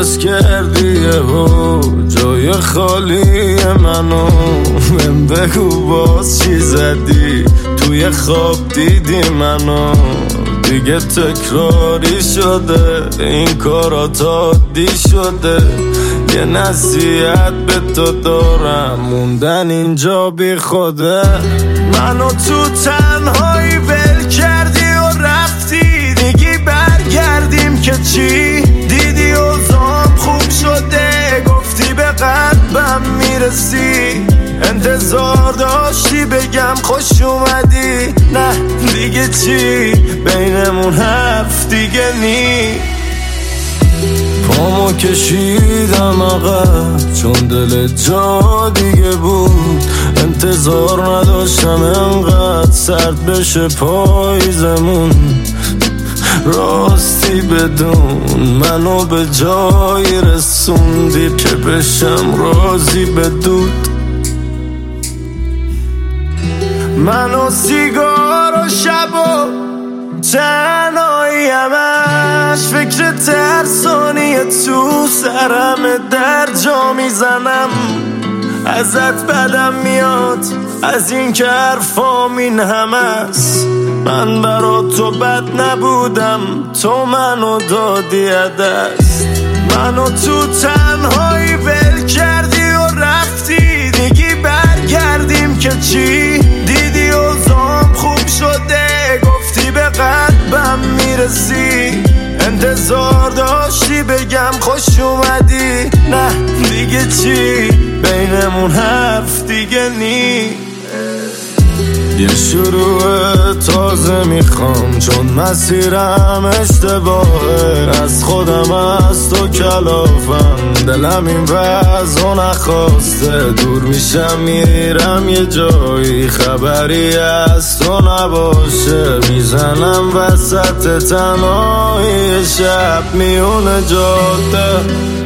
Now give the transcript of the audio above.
عوض کردی جای خالی منو. من بگو باز چی زدی توی خواب دیدی منو. دیگه تکراری شده این کارات عادی شده. یه نصیحت به تو دارم موندن اینجا بی خوده. منو تو تنهایی ول کردی و رفتی. میگی برگردیم که چی؟ دیدی اوضاعم خوب شده گفتی به قلبم میرسی. انتظار داشتی بگم خوش اومدی. نه دیگه چی بینمون حرف دیگه نی. پامو کشیدم عقب چون دل جا دیگه بود. انتظار نداشتم انقدر سرد بشه پاییزمون. راستی بدون منو به جایی رسوندی که بشم راضی بدود. منو سیگار و شب و تنهایی همش فکر ترسانی تو سرم در جا میزنم. ازت بدم میاد از این که حرفام این همه است. من برا تو بد نبودم تو منو دادی دست. منو تو تنهایی ول کردی و رفتی. دیگی برگردیم که چی؟ دیدی اوضاعم خوب شده گفتی به قلبم میرسی. انتظار داشتی بگم خوش اومدی. نه دیگه چی بینمون حرف دیگه نی. یه شروع تازه میخوام چون مسیرم اشتباهه. از خودم از تو کلافم دلم این وضع نخواسته. دور میشم میرم یه جایی خبری از تو نباشه. میزنم وسط تنهایی شب میونه جاده.